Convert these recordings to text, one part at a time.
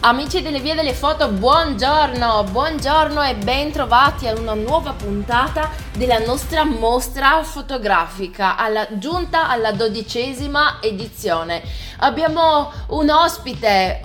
Amici delle vie delle foto, buongiorno, buongiorno e ben trovati a una nuova puntata della nostra mostra fotografica, giunta alla 12ª edizione. Abbiamo una ospite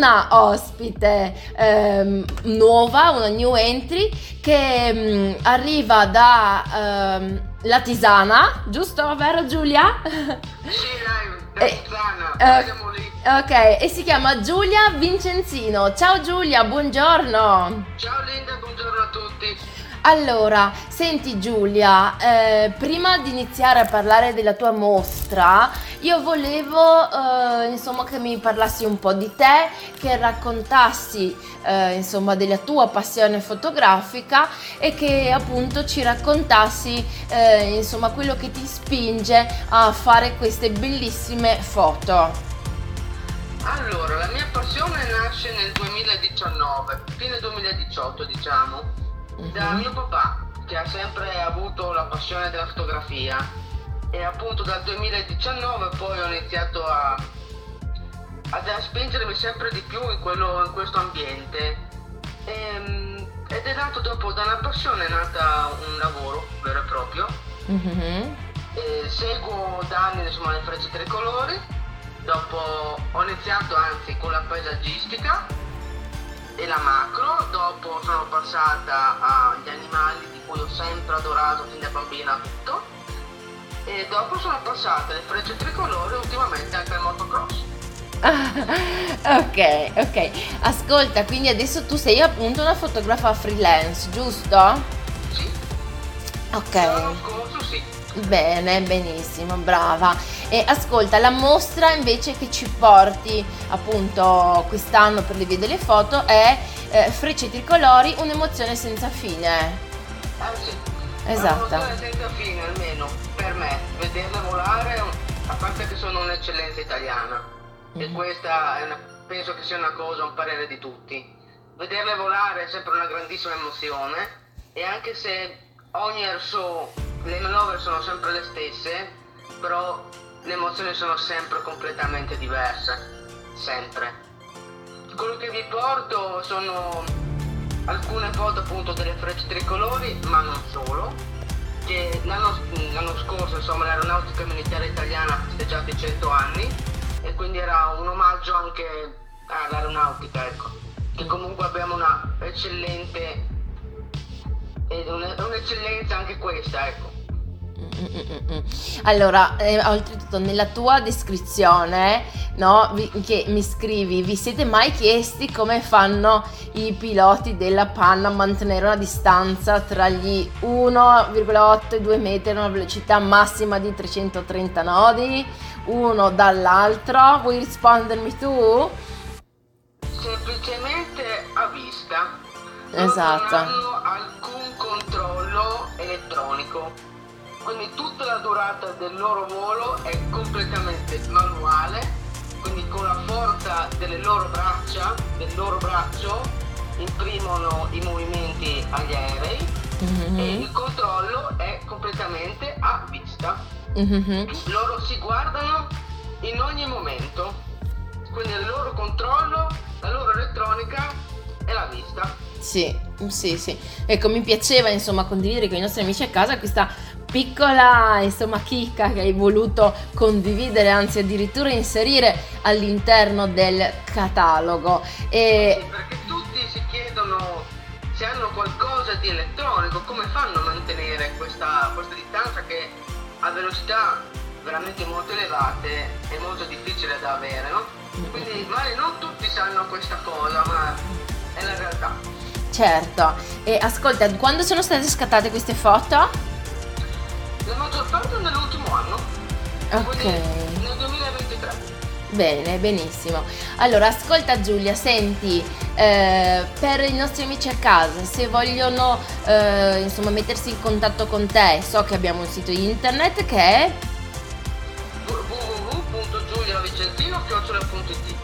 nuova, una new entry che arriva da Latisana, giusto, vero Giulia? Sì, dai, Latisana, siamo lì. Ok, e si chiama Giulia Vincenzino. Ciao Giulia, buongiorno. Ciao Linda, buongiorno a tutti. Allora, senti Giulia, prima di iniziare a parlare della tua mostra, io volevo insomma che mi parlassi un po' di te, che raccontassi insomma della tua passione fotografica e che appunto ci raccontassi insomma quello che ti spinge a fare queste bellissime foto. Allora, la mia passione nasce nel 2019, fine 2018 diciamo, da mio papà, che ha sempre avuto la passione della fotografia, e appunto dal 2019 poi ho iniziato a spingermi sempre di più in questo ambiente, ed è nato dopo, da una passione è nata un lavoro vero e proprio. Seguo da anni insomma le frecce tricolori. Dopo ho iniziato anzi con la paesaggistica e la macro, dopo sono passata agli animali di cui ho sempre adorato fin da bambina tutto, e dopo sono passate alle frecce tricolori e ultimamente anche al motocross. Ok, ascolta, quindi adesso tu sei appunto una fotografa freelance, giusto? Sì. Ok. L'anno scorso sì. Bene, benissimo, brava. E ascolta, la mostra invece che ci porti appunto quest'anno per le vie delle foto è Frecce tricolori, un'emozione senza fine. Sì. Esatto. Un'emozione senza fine, almeno per me, vederle volare, a parte che sono un'eccellenza italiana, e questa penso che sia una cosa, un parere di tutti. Vederle volare è sempre una grandissima emozione, e anche se ogni air show le manovre sono sempre le stesse, però le emozioni sono sempre completamente diverse, sempre. Quello che vi porto sono alcune foto appunto delle frecce tricolori, ma non solo, che l'anno scorso insomma l'aeronautica militare italiana ha festeggiato i 100 anni, e quindi era un omaggio anche all'aeronautica, ecco, che comunque abbiamo una eccellente, un'eccellenza anche questa, ecco. Allora, oltretutto nella tua descrizione, no, che mi scrivi, vi siete mai chiesti come fanno i piloti della Pan a mantenere una distanza tra gli 1,8 e 2 metri a una velocità massima di 330 nodi, uno dall'altro? Vuoi rispondermi tu? Semplicemente a vista. Esatto. Non hanno alcun controllo elettronico. Quindi tutta la durata del loro volo è completamente manuale, quindi con la forza delle loro braccia, del loro braccio, imprimono i movimenti agli aerei, e il controllo è completamente a vista. Loro si guardano in ogni momento, quindi il loro controllo, la loro elettronica è la vista. Sì. Ecco, mi piaceva insomma condividere con i nostri amici a casa questa piccola insomma chicca che hai voluto condividere, anzi addirittura inserire all'interno del catalogo. Sì, perché tutti si chiedono se hanno qualcosa di elettronico, come fanno a mantenere questa distanza che a velocità veramente molto elevate è molto difficile da avere, no? Quindi magari non tutti sanno questa cosa, ma è la realtà. Certo. E ascolta, quando sono state scattate queste foto? La maggior parte nell'ultimo anno, quindi nel 2023. Bene, benissimo. Allora, ascolta Giulia, senti, per i nostri amici a casa, se vogliono insomma mettersi in contatto con te, so che abbiamo un sito internet che è www.giuliavicentino.it.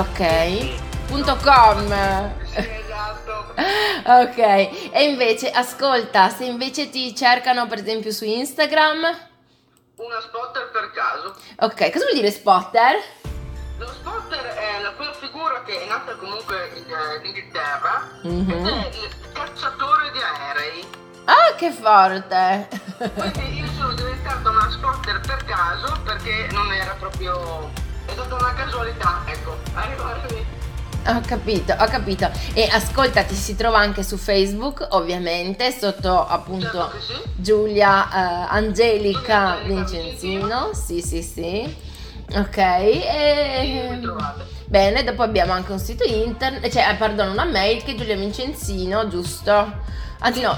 .com. Sì, esatto. Ok, e invece, ascolta, se invece ti cercano per esempio su Instagram? Una spotter per caso. Ok, cosa vuol dire spotter? Lo spotter è quella figura che è nata comunque in Inghilterra ed Mhm. è il cacciatore di aerei. Ah, che forte! Quindi io sono diventato una spotter per caso perché non era proprio... è stata una casualità, ecco, arrivare lì. Ho capito, ho capito. E ascolta, ti si trova anche su Facebook, ovviamente, sotto Certo appunto che sì. Giulia Giulia Angelica Angelica Vincenzino. Vincenzino. Sì, sì, sì. Ok. Sì, mi trovate. Bene, dopo abbiamo anche un sito internet, cioè, perdono, una mail che è Giulia Vincenzino, giusto? Anzi no,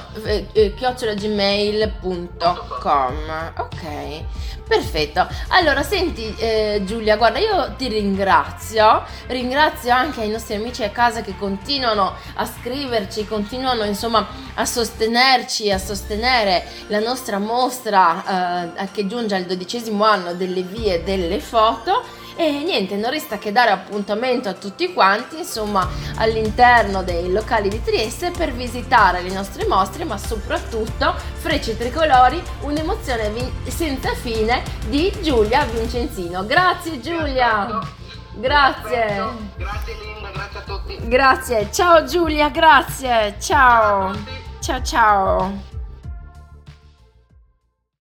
@gmail.com. Ok, perfetto. Allora, senti Giulia, guarda, io ti ringrazio anche ai nostri amici a casa che continuano a scriverci, continuano insomma a sostenerci, a sostenere la nostra mostra che giunge al 12° anno delle vie delle foto. E niente, non resta che dare appuntamento a tutti quanti, insomma, all'interno dei locali di Trieste per visitare le nostre mostre, ma soprattutto Frecce Tricolori, un'emozione senza fine di Giulia Vincenzino. Grazie Vi Giulia! aspetto. Vi Grazie! aspetto. Grazie Linda, grazie a tutti. Grazie! Ciao Giulia, grazie! Ciao a Ciao! tutti. Ciao ciao!